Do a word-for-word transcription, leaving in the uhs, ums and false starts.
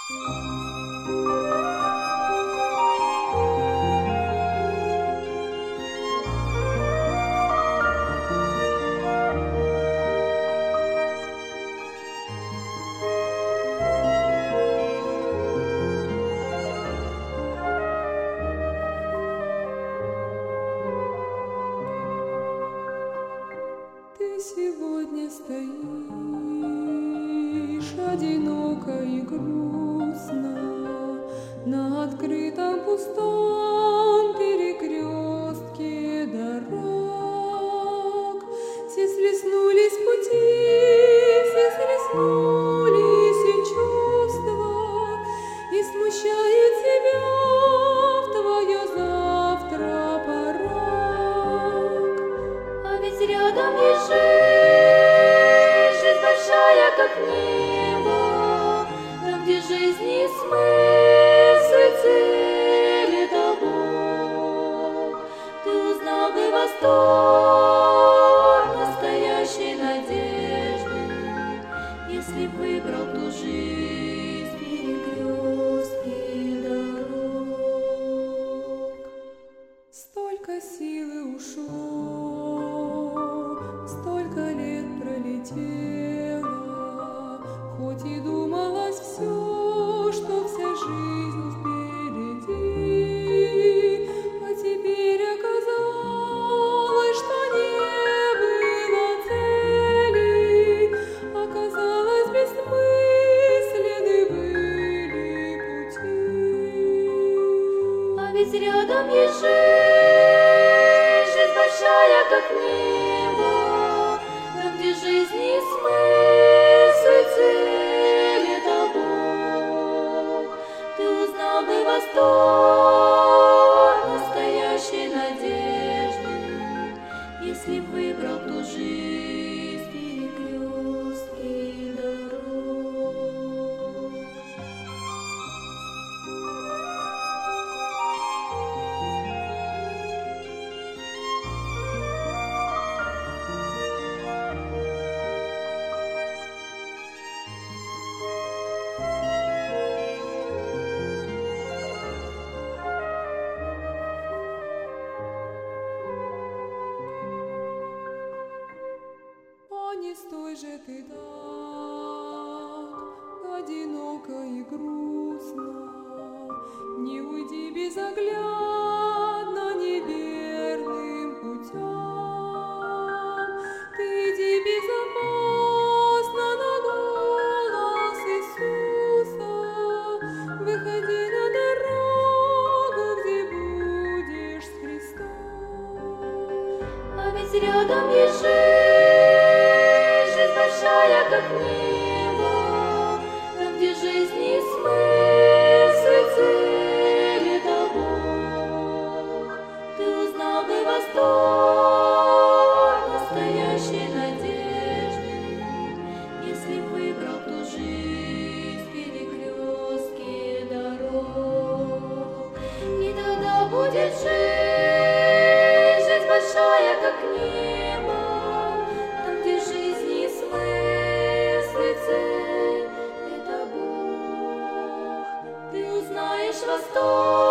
Ты сегодня стоишь одиноко и грустно на открытом пустом перекрестке дорог. Все слеснулись пути, все слеснулись и чувства, и смущает тебя в твое завтра порог. А ведь рядом есть жизнь, жизнь большая, как небо, там, где жизни смысл и цель — это Бог. Ты узнал бы восторг настоящей надежды, если б выбрал ту жизнь в перекрестке дорог. Столько силы ушло, столько лет пролетело, хоть и думалось все, что вся жизнь впереди, а теперь оказалось, что не было цели, оказалось, бессмысленны были пути. А ведь рядом есть жизнь, жизнь большая, как небо, там, где жизни смысл и цель — это Бог. Ты узнал бы восторг настоящей надежды, если б выбрал ту жизнь в перекрестке дорог. А не стой же ты так одиноко и грустно, не уйди безоглядно неверным путям. Ты иди безопасно на голос Иисуса, выходи на дорогу, где будешь с Христом. А ведь рядом есть жизнь, жизнь большая, как небо, там, где жизни смысл и цель — это Бог. Ты узнал бы восторг настоящей надежды, если б выбрал ту жизнь в перекрестке дорог. И тогда будет жизнь, жизнь большая, как небо, там, где жизни смысл и цель — это Бог. Ты узнаешь восторг